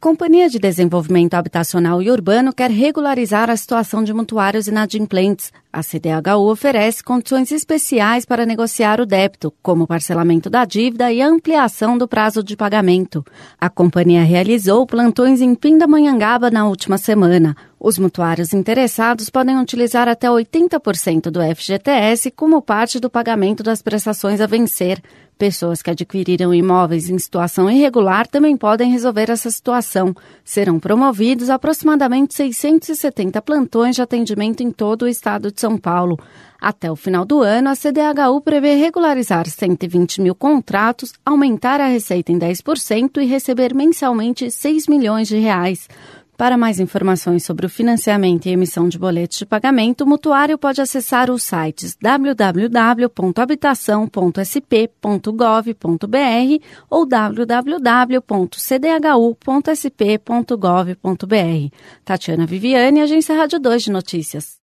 Companhia de Desenvolvimento Habitacional e Urbano quer regularizar a situação de mutuários inadimplentes. A CDHU oferece condições especiais para negociar o débito, como o parcelamento da dívida e a ampliação do prazo de pagamento. A companhia realizou plantões em Pindamonhangaba na última semana. Os mutuários interessados podem utilizar até 80% do FGTS como parte do pagamento das prestações a vencer. Pessoas que adquiriram imóveis em situação irregular também podem resolver essa situação. Serão promovidos aproximadamente 670 plantões de atendimento em todo o estado de São Paulo. Até o final do ano, a CDHU prevê regularizar 120 mil contratos, aumentar a receita em 10% e receber mensalmente 6 milhões de reais. Para mais informações sobre o financiamento e emissão de boletos de pagamento, o mutuário pode acessar os sites www.habitação.sp.gov.br ou www.cdhu.sp.gov.br. Tatiana Viviane, Agência Rádio 2 de Notícias.